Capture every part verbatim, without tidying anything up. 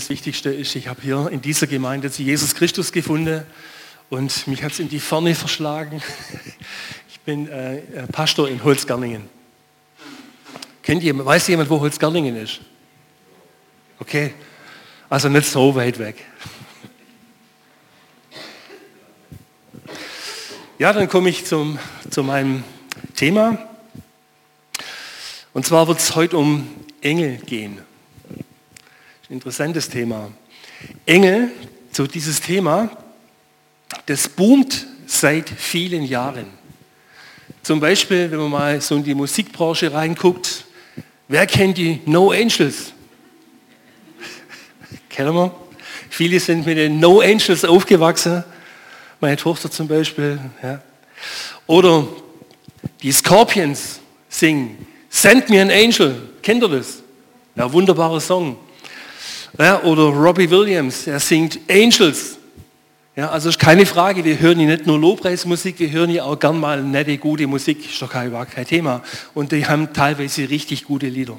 das Wichtigste ist, ich habe hier in dieser Gemeinde zu Jesus Christus gefunden und mich hat es in die Ferne verschlagen. Ich bin äh, Pastor in Holzgerlingen. Kennt jemand, weiß jemand, wo Holzgerlingen ist? Okay, also nicht so weit weg. Ja, dann komme ich zum, zu meinem Thema. Und zwar wird es heute um Engel gehen. Ein interessantes Thema. Engel, so dieses Thema, das boomt seit vielen Jahren. Zum Beispiel, wenn man mal so in die Musikbranche reinguckt, wer kennt die No Angels? Kennen wir? Viele sind mit den No Angels aufgewachsen. Meine Tochter zum Beispiel. Ja. Oder die Scorpions singen Send me an Angel. Kennt ihr das? Ja, wunderbarer Song. Ja, oder Robbie Williams, er singt Angels. Ja, also ist keine Frage, wir hören hier nicht nur Lobpreismusik, wir hören hier auch gern mal nette, gute Musik, ist doch kein, kein Thema. Und die haben teilweise richtig gute Lieder.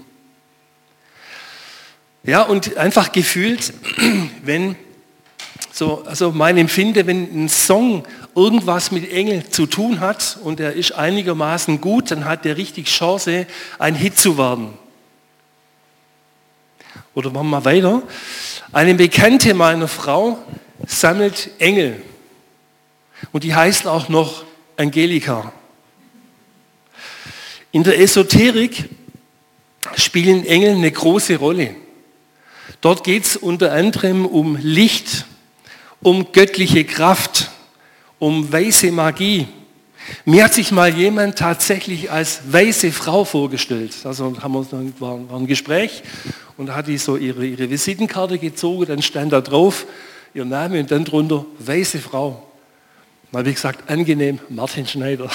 Ja, und einfach gefühlt, wenn, so, also mein Empfinden, wenn ein Song irgendwas mit Engel zu tun hat und er ist einigermaßen gut, dann hat der richtig Chance, ein Hit zu werden. Oder machen wir mal weiter. Eine Bekannte meiner Frau sammelt Engel. Und die heißt auch noch Angelika. In der Esoterik spielen Engel eine große Rolle. Dort geht es unter anderem um Licht, um göttliche Kraft, um weiße Magie. Mir hat sich mal jemand tatsächlich als weiße Frau vorgestellt. Also haben wir, war, war ein Gespräch und da hat die so ihre, ihre Visitenkarte gezogen, dann stand da drauf ihr Name und dann drunter weiße Frau. Dann habe ich gesagt, angenehm, Martin Schneider.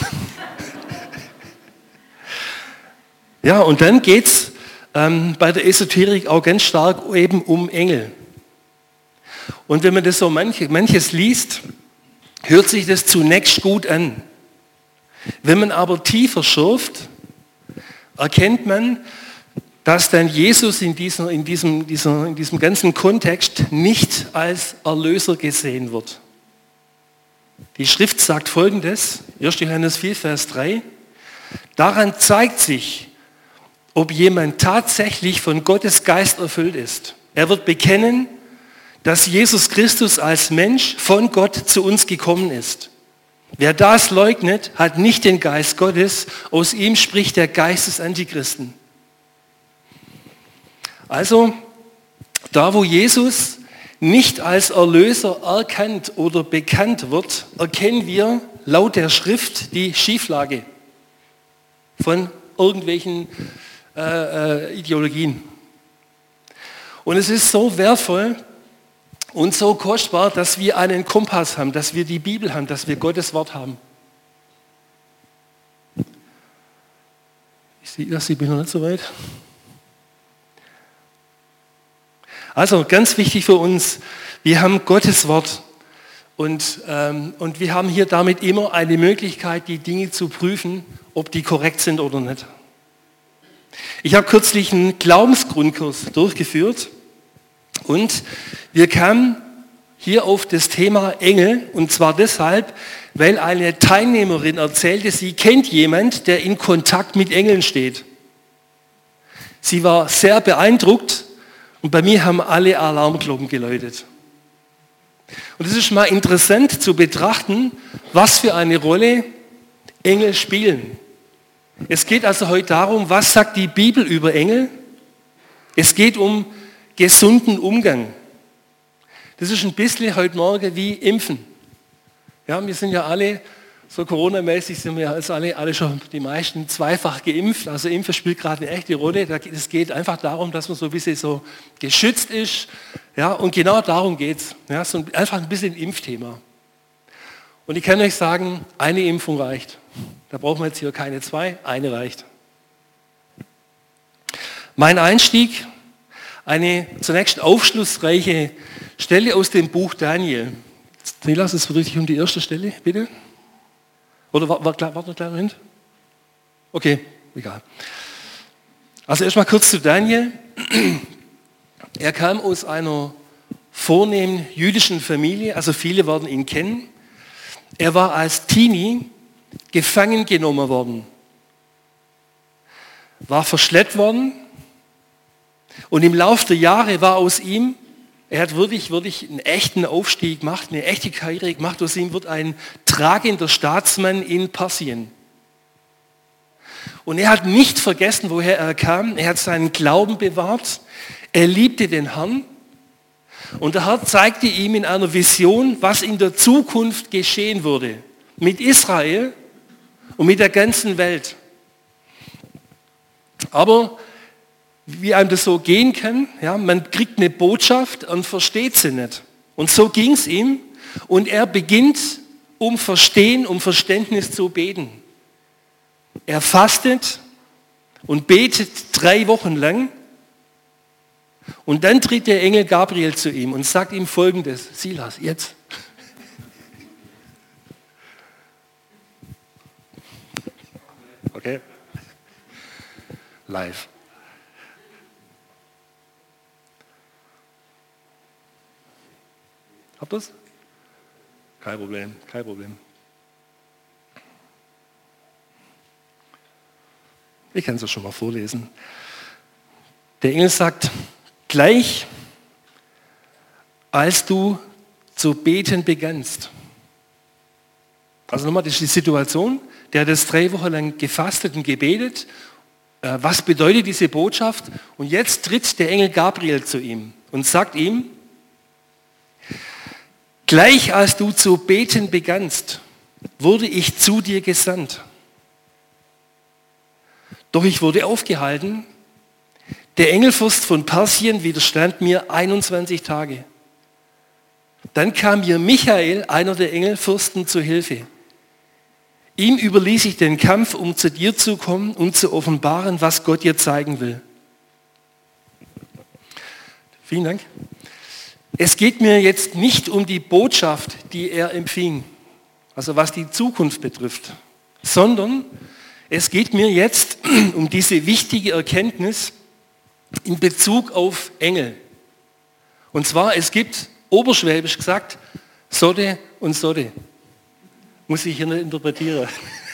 Ja, und dann geht es ähm, bei der Esoterik auch ganz stark eben um Engel. Und wenn man das so manche, manches liest, hört sich das zunächst gut an. Wenn man aber tiefer schürft, erkennt man, dass dann Jesus in, dieser, in, diesem, dieser, in diesem ganzen Kontext nicht als Erlöser gesehen wird. Die Schrift sagt Folgendes, erster Johannes vier, Vers drei, daran zeigt sich, ob jemand tatsächlich von Gottes Geist erfüllt ist. Er wird bekennen, dass Jesus Christus als Mensch von Gott zu uns gekommen ist. Wer das leugnet, hat nicht den Geist Gottes, aus ihm spricht der Geist des Antichristen. Also, da wo Jesus nicht als Erlöser erkannt oder bekannt wird, erkennen wir laut der Schrift die Schieflage von irgendwelchen äh, äh, Ideologien. Und es ist so wertvoll und so kostbar, dass wir einen Kompass haben, dass wir die Bibel haben, dass wir Gottes Wort haben. Ich sehe das, ich bin noch nicht so weit. Also ganz wichtig für uns, wir haben Gottes Wort und, ähm, und wir haben hier damit immer eine Möglichkeit, die Dinge zu prüfen, ob die korrekt sind oder nicht. Ich habe kürzlich einen Glaubensgrundkurs durchgeführt und wir kamen hier auf das Thema Engel und zwar deshalb, weil eine Teilnehmerin erzählte, sie kennt jemand, der in Kontakt mit Engeln steht. Sie war sehr beeindruckt und bei mir haben alle Alarmglocken geläutet. Und es ist mal interessant zu betrachten, was für eine Rolle Engel spielen. Es geht also heute darum, was sagt die Bibel über Engel? Es geht um gesunden Umgang. Das ist ein bisschen heute Morgen wie Impfen. Ja, wir sind ja alle, so Corona-mäßig sind wir also alle, alle schon die meisten zweifach geimpft. Also Impfen spielt gerade eine echte Rolle. Es geht einfach darum, dass man so ein bisschen so geschützt ist. Ja, und genau darum geht es. Ja, so einfach ein bisschen ein Impfthema. Und ich kann euch sagen, eine Impfung reicht. Da brauchen wir jetzt hier keine zwei, eine reicht. Mein Einstieg, eine zunächst aufschlussreiche Stelle aus dem Buch Daniel. Silas, es wird richtig um die erste Stelle, bitte. Oder warte war, war, noch einen Moment? Okay, egal. Also erstmal kurz zu Daniel. Er kam aus einer vornehmen jüdischen Familie, also viele werden ihn kennen. Er war als Teenie gefangen genommen worden, war verschleppt worden und im Laufe der Jahre war aus ihm, er hat wirklich, wirklich einen echten Aufstieg gemacht, eine echte Karriere gemacht, aus ihm wird ein tragender Staatsmann in Persien. Und er hat nicht vergessen, woher er kam, er hat seinen Glauben bewahrt, er liebte den Herrn und der Herr zeigte ihm in einer Vision, was in der Zukunft geschehen würde mit Israel und mit der ganzen Welt. Aber wie einem das so gehen kann, ja, man kriegt eine Botschaft und versteht sie nicht. Und so ging es ihm und er beginnt, um Verstehen, um Verständnis zu beten. Er fastet und betet drei Wochen lang und dann tritt der Engel Gabriel zu ihm und sagt ihm Folgendes: Silas, jetzt. Okay. Live. Habt ihr das? Kein Problem, kein Problem. Ich kann es ja schon mal vorlesen. Der Engel sagt, gleich als du zu beten begannst. Also nochmal, das ist die Situation, der hat jetzt drei Wochen lang gefastet und gebetet. Was bedeutet diese Botschaft? Und jetzt tritt der Engel Gabriel zu ihm und sagt ihm, gleich als du zu beten begannst, wurde ich zu dir gesandt. Doch ich wurde aufgehalten. Der Engelfürst von Persien widerstand mir einundzwanzig Tage. Dann kam mir Michael, einer der Engelfürsten, zu Hilfe. Ihm überließ ich den Kampf, um zu dir zu kommen und zu offenbaren, was Gott dir zeigen will. Vielen Dank. Es geht mir jetzt nicht um die Botschaft, die er empfing, also was die Zukunft betrifft, sondern es geht mir jetzt um diese wichtige Erkenntnis in Bezug auf Engel. Und zwar, es gibt, oberschwäbisch gesagt, Sodde und Sodde. Muss ich hier nicht interpretieren.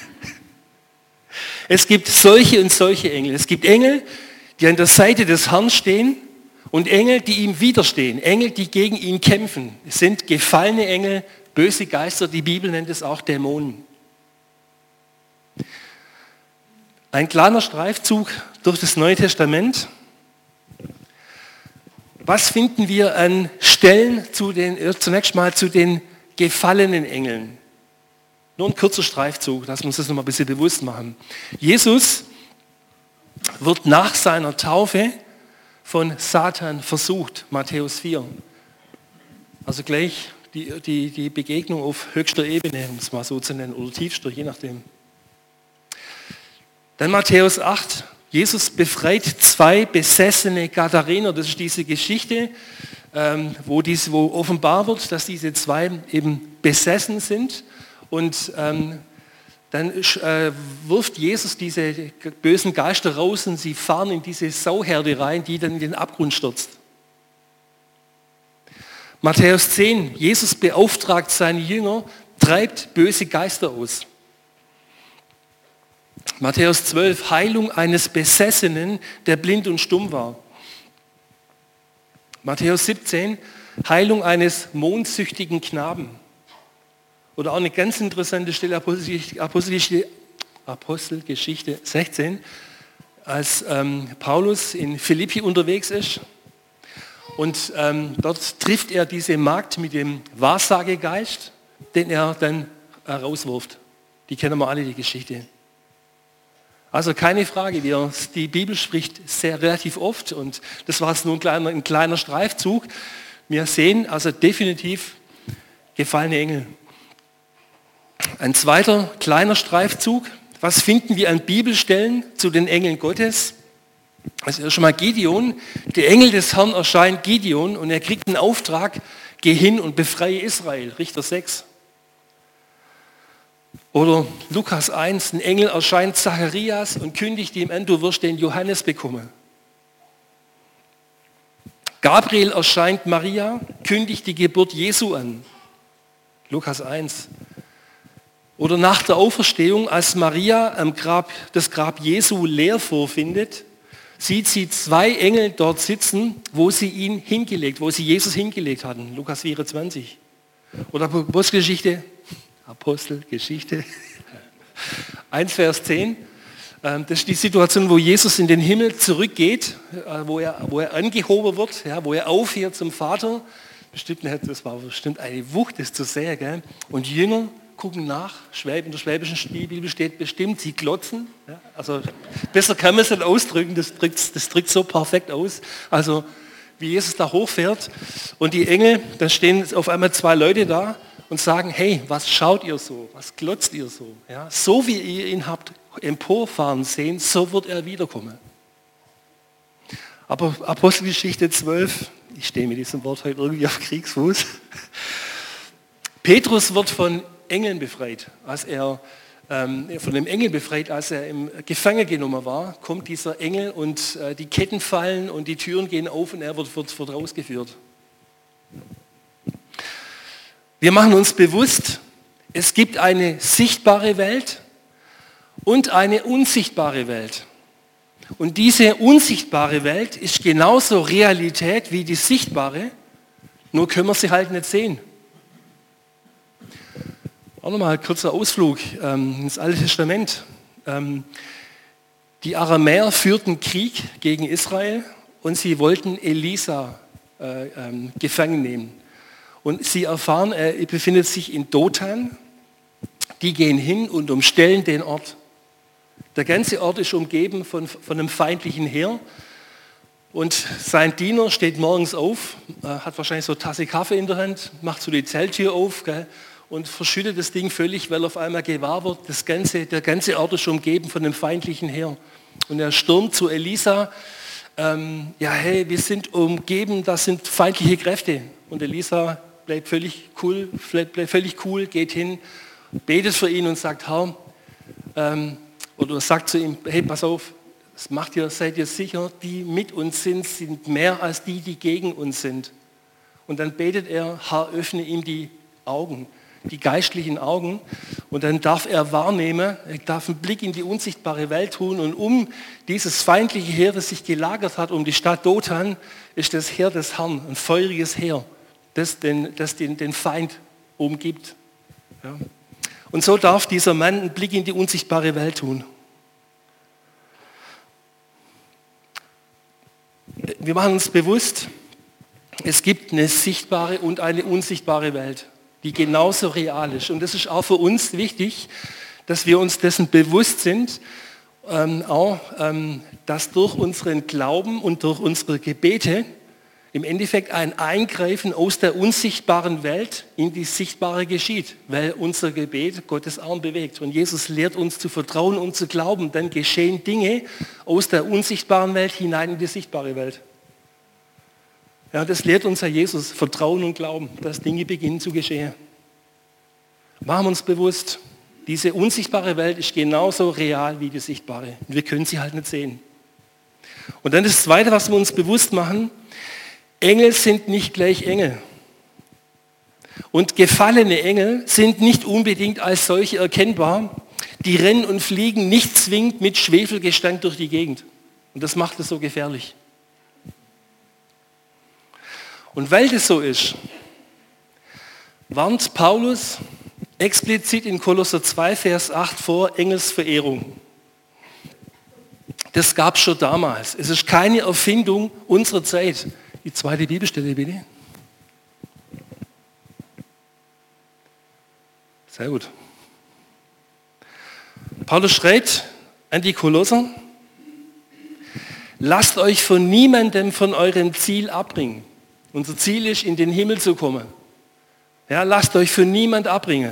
Es gibt solche und solche Engel. Es gibt Engel, die an der Seite des Herrn stehen und Engel, die ihm widerstehen. Engel, die gegen ihn kämpfen. Es sind gefallene Engel, böse Geister, die Bibel nennt es auch Dämonen. Ein kleiner Streifzug durch das Neue Testament. Was finden wir an Stellen zu den, zunächst mal zu den gefallenen Engeln? Nur ein kurzer Streifzug, dass wir uns das noch mal ein bisschen bewusst machen. Jesus wird nach seiner Taufe von Satan versucht, Matthäus vier. Also gleich die, die, die Begegnung auf höchster Ebene, um es mal so zu nennen, oder tiefster, je nachdem. Dann Matthäus acht. Jesus befreit zwei besessene Gadarener. Das ist diese Geschichte, ähm, wo, dies, wo offenbar wird, dass diese zwei eben besessen sind. Und ähm, dann äh, wirft Jesus diese bösen Geister raus und sie fahren in diese Sauherde rein, die dann in den Abgrund stürzt. Matthäus zehn. Jesus beauftragt seine Jünger, treibt böse Geister aus. Matthäus zwölf, Heilung eines Besessenen, der blind und stumm war. Matthäus siebzehn, Heilung eines mondsüchtigen Knaben. Oder auch eine ganz interessante Stelle, Apostelgeschichte, Apostelgeschichte sechzehn, als ähm, Paulus in Philippi unterwegs ist. Und ähm, dort trifft er diese Magd mit dem Wahrsagegeist, den er dann rauswirft. Die kennen wir alle, die Geschichte. Also keine Frage, wir, die Bibel spricht sehr relativ oft und das war jetzt nur ein kleiner, ein kleiner Streifzug. Wir sehen also definitiv gefallene Engel. Ein zweiter kleiner Streifzug. Was finden wir an Bibelstellen zu den Engeln Gottes? Also erst schon mal Gideon. Der Engel des Herrn erscheint Gideon und er kriegt einen Auftrag, geh hin und befreie Israel. Richter sechs. Oder Lukas eins, ein Engel erscheint Zacharias und kündigt ihm an, du wirst den Johannes bekommen. Gabriel erscheint Maria, kündigt die Geburt Jesu an. Lukas eins. Oder nach der Auferstehung, als Maria am Grab, das Grab Jesu leer vorfindet, sieht sie zwei Engel dort sitzen, wo sie ihn hingelegt, wo sie Jesus hingelegt hatten. Lukas vierundzwanzig. Oder Apostelgeschichte, Apostelgeschichte eins, Vers zehn. Das ist die Situation, wo Jesus in den Himmel zurückgeht, wo er, wo er angehoben wird, ja, wo er aufhört zum Vater. Bestimmt, das war bestimmt eine Wucht, das zu sehen. Gell? Und Jünger gucken nach, in der Schwäbischen Bibel steht bestimmt, sie glotzen. Ja? Also besser kann man es nicht ausdrücken, das drückt, das drückt so perfekt aus. Also wie Jesus da hochfährt und die Engel, da stehen auf einmal zwei Leute da und sagen, hey, was schaut ihr so, was glotzt ihr so? Ja? So wie ihr ihn habt emporfahren sehen, so wird er wiederkommen. Aber Apostelgeschichte zwölf, ich stehe mit diesem Wort heute irgendwie auf Kriegsfuß. Petrus wird von Engeln befreit. Als er ähm, von dem Engel befreit, als er im Gefangen genommen war, kommt dieser Engel und äh, die Ketten fallen und die Türen gehen auf und er wird, wird, wird rausgeführt. Wir machen uns bewusst, es gibt eine sichtbare Welt und eine unsichtbare Welt. Und diese unsichtbare Welt ist genauso Realität wie die sichtbare, nur können wir sie halt nicht sehen. Auch nochmal ein kurzer Ausflug ähm, ins Alte Testament. Ähm, die Aramäer führten Krieg gegen Israel und sie wollten Elisa äh, ähm, gefangen nehmen. Und sie erfahren, er befindet sich in Dothan. Die gehen hin und umstellen den Ort. Der ganze Ort ist umgeben von, von einem feindlichen Heer. Und sein Diener steht morgens auf, äh, hat wahrscheinlich so eine Tasse Kaffee in der Hand, macht so die Zelttür auf, gell, und verschüttet das Ding völlig, weil auf einmal gewahr wird, das ganze, der ganze Ort ist umgeben von einem feindlichen Heer. Und er stürmt zu Elisa, ähm, ja hey, wir sind umgeben, das sind feindliche Kräfte. Und Elisa bleibt völlig cool, bleibt völlig cool, geht hin, betet für ihn und sagt, Herr, ähm, oder sagt zu ihm, hey, pass auf, das macht ihr, seid ihr sicher, die mit uns sind, sind mehr als die, die gegen uns sind. Und dann betet er, Herr, öffne ihm die Augen, die geistlichen Augen, und dann darf er wahrnehmen, er darf einen Blick in die unsichtbare Welt tun, und um dieses feindliche Heer, das sich gelagert hat, um die Stadt Dothan, ist das Heer des Herrn, ein feuriges Heer, das den, das den, den Feind umgibt. Ja. Und so darf dieser Mann einen Blick in die unsichtbare Welt tun. Wir machen uns bewusst, es gibt eine sichtbare und eine unsichtbare Welt, die genauso real ist. Und das ist auch für uns wichtig, dass wir uns dessen bewusst sind, ähm, auch, ähm, dass durch unseren Glauben und durch unsere Gebete im Endeffekt ein Eingreifen aus der unsichtbaren Welt in die sichtbare geschieht, weil unser Gebet Gottes Arm bewegt. Und Jesus lehrt uns zu vertrauen und zu glauben, dann geschehen Dinge aus der unsichtbaren Welt hinein in die sichtbare Welt. Ja, das lehrt uns Herr Jesus, Vertrauen und Glauben, dass Dinge beginnen zu geschehen. Machen wir uns bewusst, diese unsichtbare Welt ist genauso real wie die sichtbare. Wir können sie halt nicht sehen. Und dann das Zweite, was wir uns bewusst machen, Engel sind nicht gleich Engel. Und gefallene Engel sind nicht unbedingt als solche erkennbar. Die rennen und fliegen nicht zwingend mit Schwefelgestank durch die Gegend. Und das macht es so gefährlich. Und weil das so ist, warnt Paulus explizit in Kolosser zwei, Vers acht vor Engelsverehrung. Das gab es schon damals. Es ist keine Erfindung unserer Zeit. Die zweite Bibelstelle bitte. Sehr gut. Paulus schreibt an die Kolosser, lasst euch von niemandem von eurem Ziel abbringen. Unser Ziel ist, in den Himmel zu kommen. Ja, lasst euch von niemand abbringen.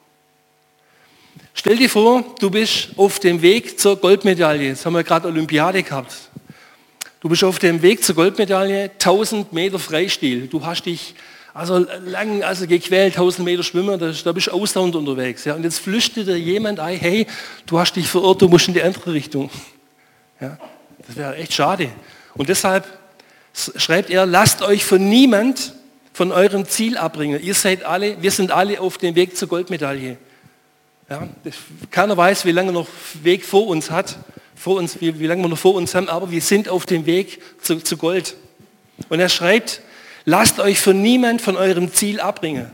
Stell dir vor, du bist auf dem Weg zur Goldmedaille. Jetzt haben wir gerade Olympiade gehabt. Du bist auf dem Weg zur Goldmedaille, tausend Meter Freistil. Du hast dich also lang also gequält, tausend Meter schwimmen, da, da bist du ausdauernd unterwegs. Ja. Und jetzt flüchtet dir jemand ein, hey, du hast dich verirrt, du musst in die andere Richtung. Ja. Das wäre echt schade. Und deshalb schreibt er, lasst euch von niemand von eurem Ziel abbringen. Ihr seid alle, wir sind alle auf dem Weg zur Goldmedaille. Ja, keiner weiß, wie lange noch Weg vor uns hat, vor uns, wie, wie lange wir noch vor uns haben, aber wir sind auf dem Weg zu, zu Gold. Und er schreibt, lasst euch von niemand von eurem Ziel abbringen.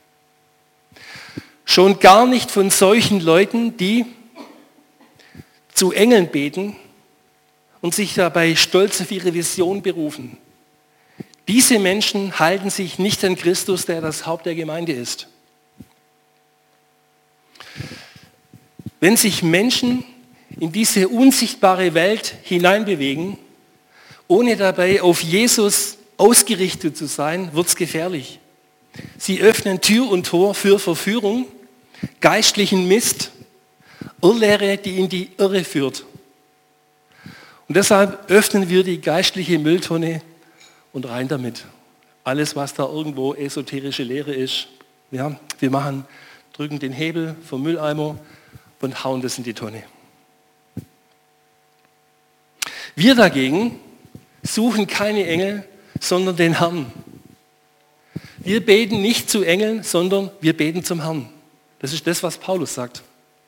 Schon gar nicht von solchen Leuten, die zu Engeln beten und sich dabei stolz auf ihre Vision berufen. Diese Menschen halten sich nicht an Christus, der das Haupt der Gemeinde ist. Wenn sich Menschen in diese unsichtbare Welt hineinbewegen, ohne dabei auf Jesus ausgerichtet zu sein, wird es gefährlich. Sie öffnen Tür und Tor für Verführung, geistlichen Mist, Irrlehre, die in die Irre führt. Und deshalb öffnen wir die geistliche Mülltonne und rein damit. Alles, was da irgendwo esoterische Lehre ist, ja, wir machen, drücken den Hebel vom Mülleimer und hauen das in die Tonne. Wir dagegen suchen keine Engel, sondern den Herrn. Wir beten nicht zu Engeln, sondern wir beten zum Herrn. Das ist das, was Paulus sagt.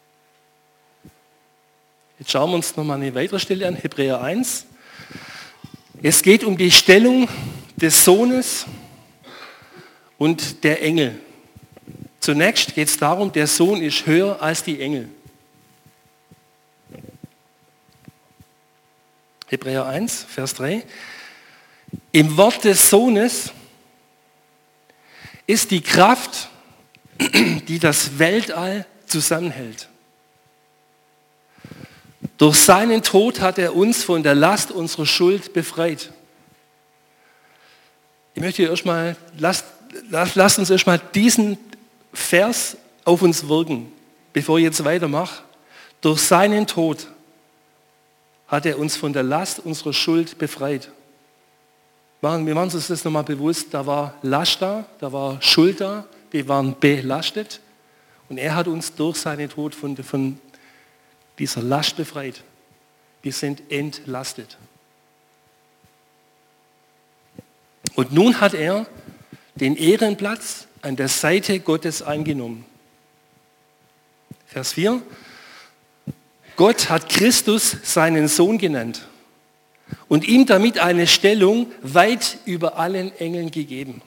Jetzt schauen wir uns nochmal eine weitere Stelle an, Hebräer eins. Es geht um die Stellung des Sohnes und der Engel. Zunächst geht es darum, der Sohn ist höher als die Engel. Hebräer eins, Vers drei. Im Wort des Sohnes ist die Kraft, die das Weltall zusammenhält. Durch seinen Tod hat er uns von der Last unserer Schuld befreit. Ich möchte erstmal, lasst, lasst uns erstmal diesen Vers auf uns wirken, bevor ich jetzt weitermache. Durch seinen Tod hat er uns von der Last unserer Schuld befreit. Wir machen uns das nochmal bewusst, da war Last da, da war Schuld da, wir waren belastet und er hat uns durch seinen Tod von, von dieser Last befreit. Wir sind entlastet. Und nun hat er den Ehrenplatz an der Seite Gottes eingenommen. Vers vier. Gott hat Christus seinen Sohn genannt und ihm damit eine Stellung weit über allen Engeln gegeben.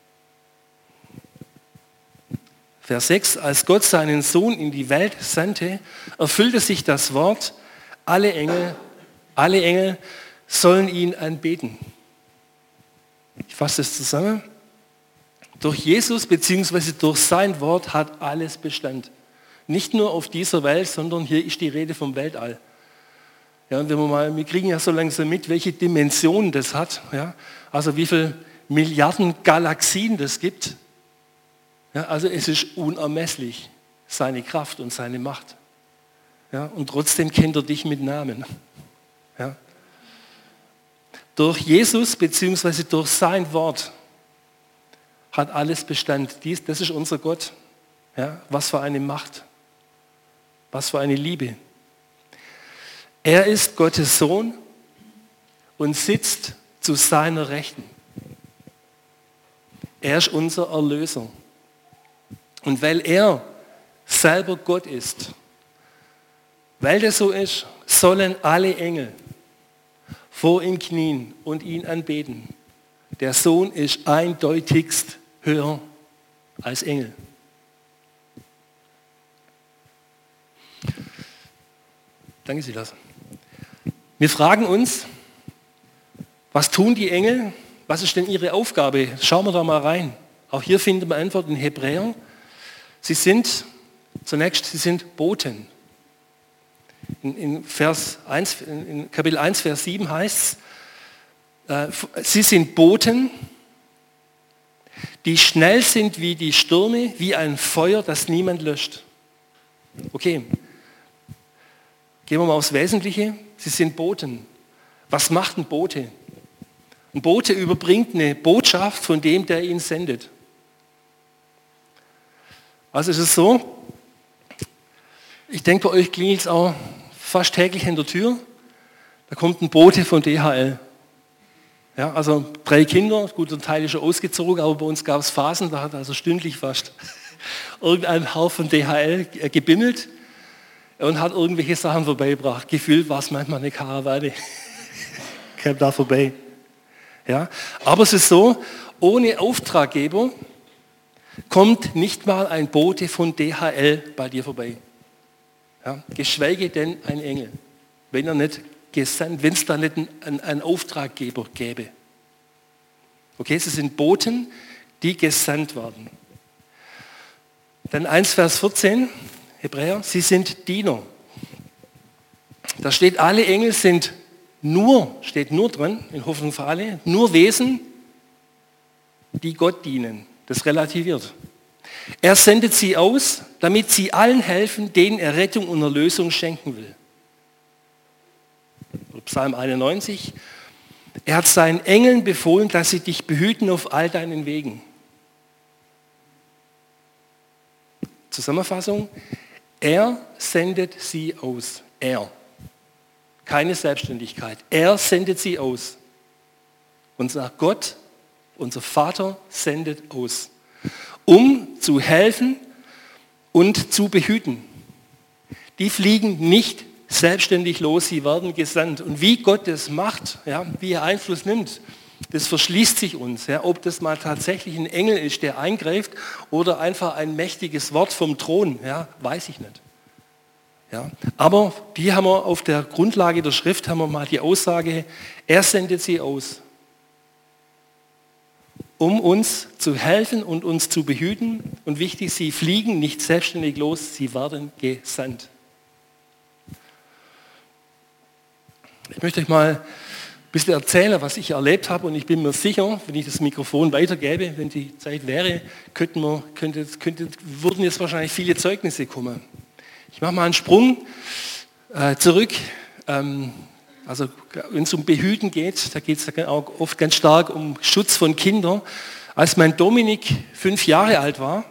Vers sechs. Als Gott seinen Sohn in die Welt sandte, erfüllte sich das Wort, alle Engel, alle Engel sollen ihn anbeten. Ich fasse es zusammen. Durch Jesus bzw. durch sein Wort hat alles Bestand. Nicht nur auf dieser Welt, sondern hier ist die Rede vom Weltall. Ja, und wenn wir, mal, wir kriegen ja so langsam mit, welche Dimensionen das hat. Ja, also wie viele Milliarden Galaxien das gibt. Ja, also es ist unermesslich, seine Kraft und seine Macht. Ja, und trotzdem kennt er dich mit Namen. Ja. Durch Jesus bzw. durch sein Wort hat alles Bestand. Dies, das ist unser Gott. Ja, was für eine Macht. Was für eine Liebe. Er ist Gottes Sohn und sitzt zu seiner Rechten. Er ist unser Erlöser. Und weil er selber Gott ist, weil das so ist, sollen alle Engel vor ihm knien und ihn anbeten. Der Sohn ist eindeutigst höher als Engel. Danke, Silas. Wir fragen uns, was tun die Engel? Was ist denn ihre Aufgabe? Schauen wir da mal rein. Auch hier finden wir Antwort in Hebräer. Sie sind, zunächst, sie sind Boten. In, in, Vers eins, in Kapitel eins, Vers sieben heißt es, äh, sie sind Boten, die schnell sind wie die Stürme, wie ein Feuer, das niemand löscht. Okay, gehen wir mal aufs Wesentliche. Sie sind Boten. Was macht ein Bote? Ein Bote überbringt eine Botschaft von dem, der ihn sendet. Also ist es so, ich denke, bei euch klingelt es auch fast täglich an der Tür. Da kommt ein Bote von D H L. Ja, also drei Kinder, gut, ein Teil ist schon ausgezogen, aber bei uns gab es Phasen, da hat also stündlich fast irgendein Haufen D H L gebimmelt und hat irgendwelche Sachen vorbeigebracht. Gefühlt war es manchmal eine Karawane. Kam da vorbei. Ja, aber es ist so, ohne Auftraggeber kommt nicht mal ein Bote von D H L bei dir vorbei. Ja, geschweige denn ein Engel, wenn er nicht gesandt, wenn es da nicht einen, einen Auftraggeber gäbe. Okay, es sind Boten, die gesandt werden. Dann eins Vers vierzehn, Hebräer, sie sind Diener. Da steht, alle Engel sind nur, steht nur drin, in Hoffnung für alle, nur Wesen, die Gott dienen. Das relativiert. Er sendet sie aus, damit sie allen helfen, denen er Rettung und Erlösung schenken will. Psalm einundneunzig. Er hat seinen Engeln befohlen, dass sie dich behüten auf all deinen Wegen. Zusammenfassung. Er sendet sie aus. Er. Keine Selbstständigkeit. Er sendet sie aus. Unser Gott, unser Vater sendet aus, um zu helfen und zu behüten. Die fliegen nicht selbstständig los, sie werden gesandt. Und wie Gott das macht, ja, wie er Einfluss nimmt, das verschließt sich uns. Ja, ob das mal tatsächlich ein Engel ist, der eingreift oder einfach ein mächtiges Wort vom Thron, ja, weiß ich nicht. Ja, aber die haben wir auf der Grundlage der Schrift, haben wir mal die Aussage, er sendet sie aus, um uns zu helfen und uns zu behüten. Und wichtig, sie fliegen nicht selbstständig los, sie werden gesandt. Ich möchte euch mal ein bisschen erzählen, was ich erlebt habe, und ich bin mir sicher, wenn ich das Mikrofon weitergebe, wenn die Zeit wäre, könnten wir, könnte, könnte, würden jetzt wahrscheinlich viele Zeugnisse kommen. Ich mache mal einen Sprung äh, zurück. Ähm, also wenn es um Behüten geht, da geht es auch oft ganz stark um Schutz von Kindern. Als mein Dominik fünf Jahre alt war,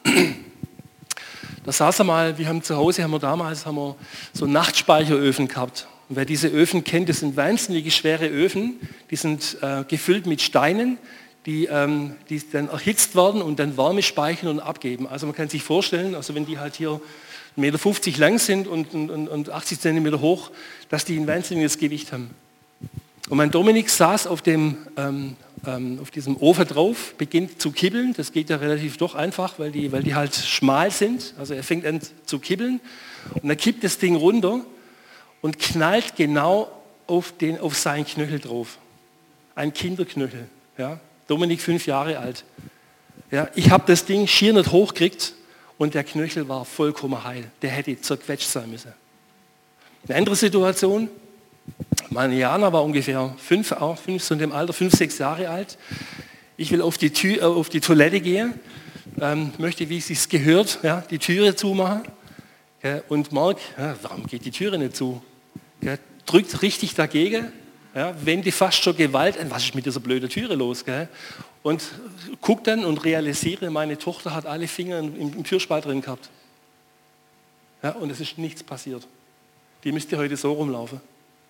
da saß er mal, wir haben zu Hause, haben wir damals haben wir so Nachtspeicheröfen gehabt. Und wer diese Öfen kennt, das sind wahnsinnig schwere Öfen, die sind äh, gefüllt mit Steinen, die, ähm, die dann erhitzt werden und dann Wärme speichern und abgeben. Also man kann sich vorstellen, also wenn die halt hier eins Komma fünfzig Meter lang sind und, und, und achtzig Zentimeter hoch, dass die ein wahnsinniges Gewicht haben. Und mein Dominik saß auf, dem, ähm, ähm, auf diesem Ofen drauf, beginnt zu kibbeln. Das geht ja relativ doch einfach, weil die, weil die halt schmal sind. Also er fängt an zu kibbeln und dann kippt das Ding runter und knallt genau auf, den, auf seinen Knöchel drauf. Ein Kinderknöchel. Ja. Dominik, fünf Jahre alt. Ja, ich habe das Ding schier nicht hochgekriegt und der Knöchel war vollkommen heil. Der hätte zerquetscht sein müssen. Eine andere Situation, meine Jana war ungefähr fünf, auch fünf, so in dem Alter, fünf, sechs Jahre alt. Ich will auf die, Tür, äh, auf die Toilette gehen, ähm, möchte, wie es sich gehört, ja, die Türe zumachen. Ja, und merke, ja, warum geht die Türe nicht zu? Ja, drückt richtig dagegen, ja, wende fast schon Gewalt an, was ist mit dieser blöden Türe los? Gell? Und gucke dann und realisiere, meine Tochter hat alle Finger im, im Türspalt drin gehabt. Ja, und es ist nichts passiert. Die müsste heute so rumlaufen.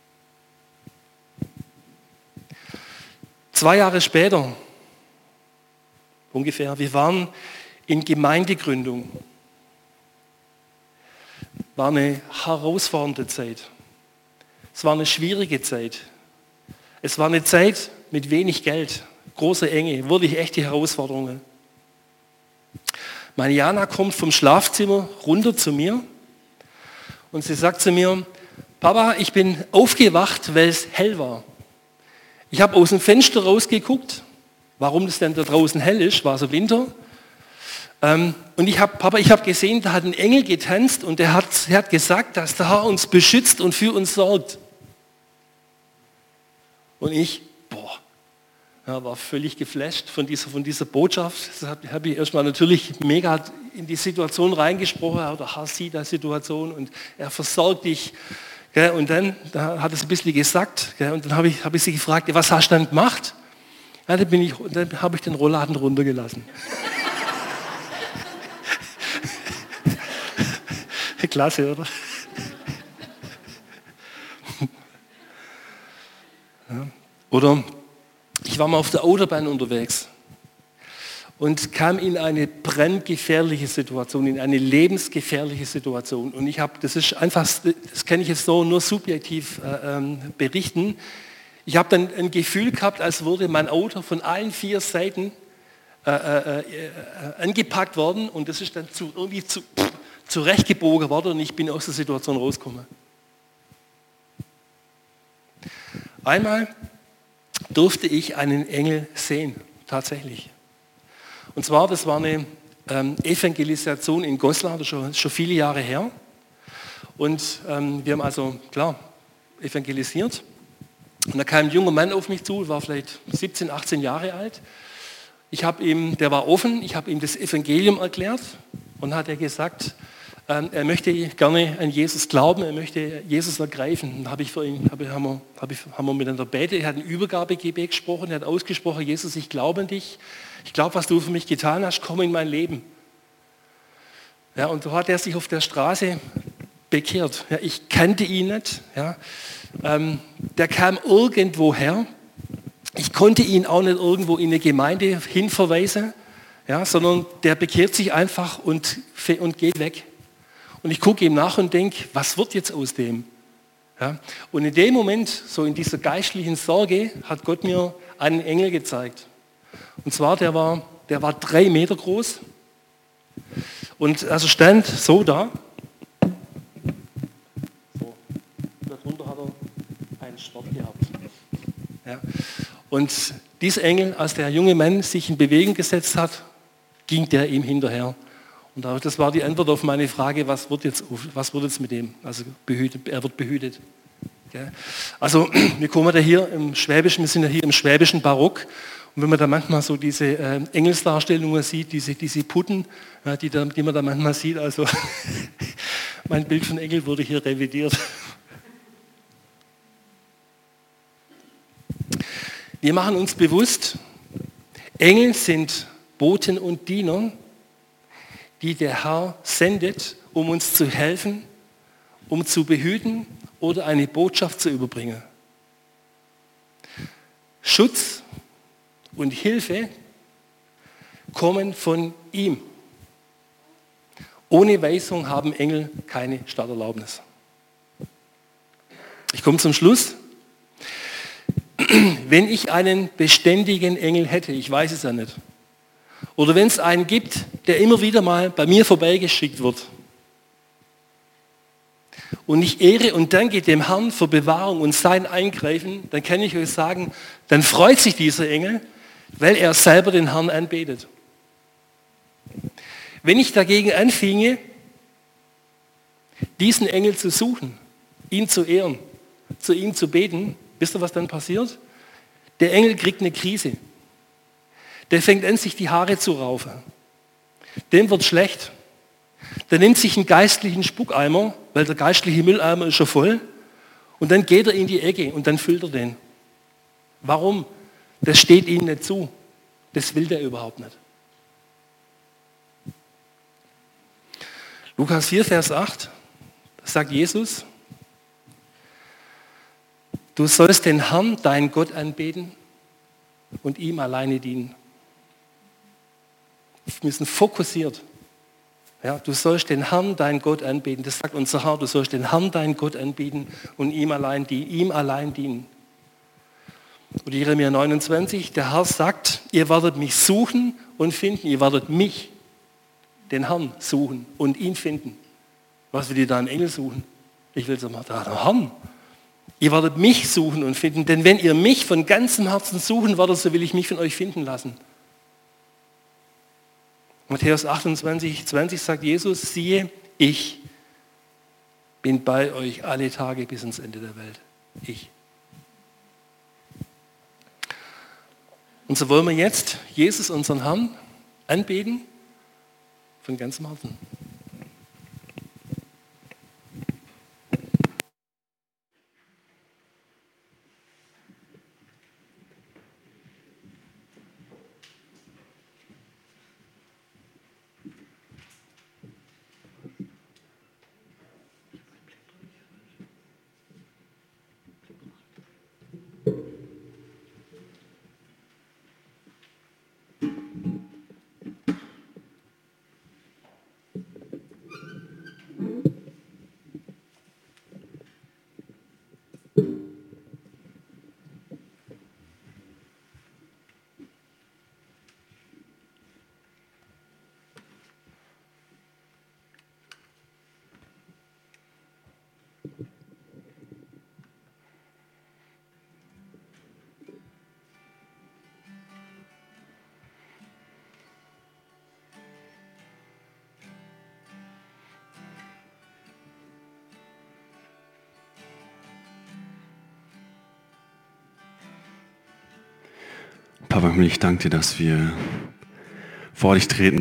Zwei Jahre später, ungefähr, wir waren in Gemeindegründung. War eine herausfordernde Zeit. Es war eine schwierige Zeit. Es war eine Zeit mit wenig Geld, große Enge, wirklich echte Herausforderungen. Meine Jana kommt vom Schlafzimmer runter zu mir und sie sagt zu mir, Papa, ich bin aufgewacht, weil es hell war. Ich habe aus dem Fenster rausgeguckt, warum das denn da draußen hell ist, war so Winter. Ähm, und ich habe, Papa, ich habe gesehen, da hat ein Engel getanzt und der hat, der hat gesagt, dass der Herr uns beschützt und für uns sorgt. Und ich, boah, ja, war völlig geflasht von dieser, von dieser Botschaft. Das habe hab ich erstmal natürlich mega in die Situation reingesprochen, der Herr sieht die Situation und er versorgt dich. Gell, und dann da hat es ein bisschen gesagt, gell, und dann habe ich, hab ich sie gefragt, was hast du dann gemacht? Ja, dann bin ich, dann habe ich den Rollladen runtergelassen. Klasse, oder? Ja. Oder Ich war mal auf der Autobahn unterwegs und kam in eine brandgefährliche Situation, in eine lebensgefährliche Situation. Und ich habe, das ist einfach, das kann ich jetzt so nur subjektiv äh, ähm, berichten. Ich habe dann ein Gefühl gehabt, als würde mein Auto von allen vier Seiten äh, äh, äh, angepackt worden und das ist dann zu, irgendwie zu, pff, zurechtgebogen worden und ich bin aus der Situation rausgekommen. Einmal durfte ich einen Engel sehen, tatsächlich. Und zwar, das war eine ähm, Evangelisation in Goslar, das ist schon, schon viele Jahre her. Und ähm, wir haben also, klar, evangelisiert. Und da kam ein junger Mann auf mich zu, war vielleicht siebzehn, achtzehn Jahre alt. Ich habe ihm, der war offen, ich habe ihm das Evangelium erklärt und hat er gesagt, ähm, er möchte gerne an Jesus glauben, er möchte Jesus ergreifen. Dann habe ich für ihn, habe, haben, wir, habe ich, haben wir miteinander betet, er hat ein Übergabegebet gesprochen, er hat ausgesprochen, Jesus, ich glaube an dich, ich glaube, was du für mich getan hast, komm in mein Leben. Ja, und so hat er sich auf der Straße bekehrt. Ja, ich kannte ihn nicht. Ja. Ähm, der kam irgendwo her. Ich konnte ihn auch nicht irgendwo in eine Gemeinde hinverweisen, ja, sondern der bekehrt sich einfach und, und geht weg. Und ich gucke ihm nach und denke, was wird jetzt aus dem? Ja, und in dem Moment, so in dieser geistlichen Sorge, hat Gott mir einen Engel gezeigt. Und zwar, der war, der war drei Meter groß und also stand so da. So, darunter hat er einen Schwert gehabt. Ja. Und dieser Engel, als der junge Mann sich in Bewegung gesetzt hat, ging der ihm hinterher. Und das war die Antwort auf meine Frage, was wird jetzt, was wird jetzt mit dem? Also behütet, er wird behütet. Also wir kommen da hier im Schwäbischen, wir sind ja hier im schwäbischen Barock. Und wenn man da manchmal so diese äh, Engelsdarstellungen sieht, diese, diese Putten, ja, die, da, die man da manchmal sieht, also mein Bild von Engel wurde hier revidiert. Wir machen uns bewusst, Engel sind Boten und Diener, die der Herr sendet, um uns zu helfen, um zu behüten oder eine Botschaft zu überbringen. Schutz und Hilfe kommen von ihm. Ohne Weisung haben Engel keine Starterlaubnis. Ich komme zum Schluss. Wenn ich einen beständigen Engel hätte, ich weiß es ja nicht, oder wenn es einen gibt, der immer wieder mal bei mir vorbeigeschickt wird und ich ehre und danke dem Herrn für Bewahrung und sein Eingreifen, dann kann ich euch sagen, dann freut sich dieser Engel, weil er selber den Herrn anbetet. Wenn ich dagegen anfinge, diesen Engel zu suchen, ihn zu ehren, zu ihm zu beten, wisst ihr, was dann passiert? Der Engel kriegt eine Krise. Der fängt an, sich die Haare zu raufen. Dem wird schlecht. Der nimmt sich einen geistlichen Spuckeimer, weil der geistliche Mülleimer ist schon voll, und dann geht er in die Ecke und dann füllt er den. Warum? Das steht ihm nicht zu. Das will der überhaupt nicht. Lukas vier, Vers acht, da sagt Jesus, du sollst den Herrn, deinen Gott, anbeten und ihm alleine dienen. Wir sind fokussiert. Ja, du sollst den Herrn, deinen Gott, anbeten. Das sagt unser Herr, du sollst den Herrn, deinen Gott, anbeten und ihm allein, die, ihm allein dienen. Und Jeremia neunundzwanzig, der Herr sagt, ihr werdet mich suchen und finden. Ihr werdet mich, den Herrn, suchen und ihn finden. Was will ihr da einen Engel suchen? Ich will sagen, da, der Herrn. Ihr werdet mich suchen und finden, denn wenn ihr mich von ganzem Herzen suchen werdet, so will ich mich von euch finden lassen. Matthäus achtundzwanzig, zwanzig sagt Jesus, siehe, ich bin bei euch alle Tage bis ins Ende der Welt. Ich. Und so wollen wir jetzt Jesus, unseren Herrn, anbeten von ganzem Herzen. Papa, ich danke dir, dass wir vor dich treten